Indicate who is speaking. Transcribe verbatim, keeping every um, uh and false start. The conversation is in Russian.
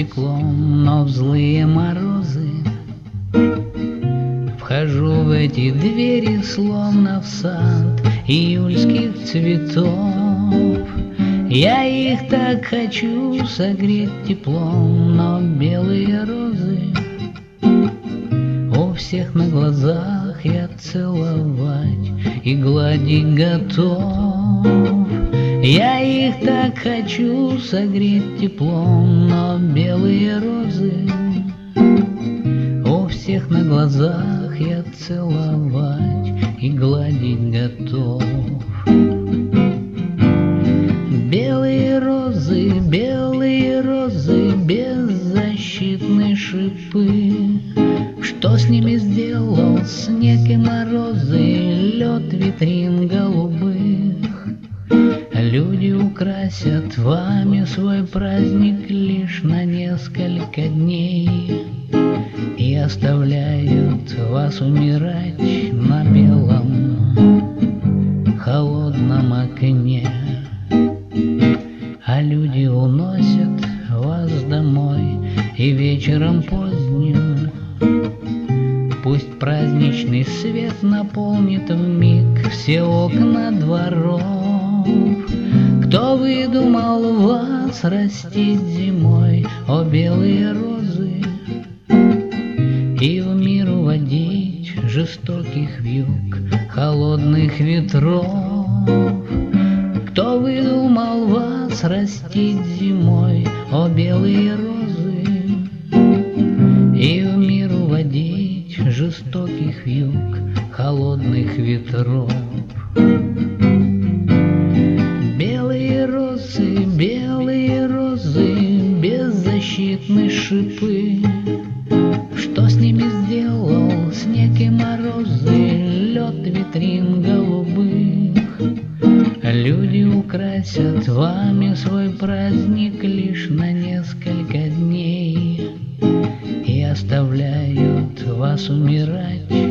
Speaker 1: теплом, но в злые морозы вхожу в эти двери, словно в сад июльских цветов. Я их так хочу согреть теплом, но белые розы у всех на глазах я целовать и гладить готов. Я их так хочу согреть теплом, но белые розы у всех на глазах я целовать и гладить готов. Белые розы, белые розы, беззащитные шипы. Что с ними сделал снег и морозы, лед витрин голубых? Люди украсят вами свой праздник лишь на несколько дней и оставляют вас умирать на белом холодном окне. А люди уносят вас домой и вечером поздним пусть праздничный свет наполнит вмиг все окна дворов. Кто выдумал вас растить зимой, о белые розы, и в мир уводить жестоких вьюг, холодных ветров? Кто выдумал вас растить зимой, о белые розы, и в мир уводить жестоких вьюг, холодных ветров? Белые розы, белые розы, беззащитные шипы. Что с ними сделал снег и морозы, лед витрин голубых? Люди украсят вами свой праздник лишь на несколько дней и оставляют вас умирать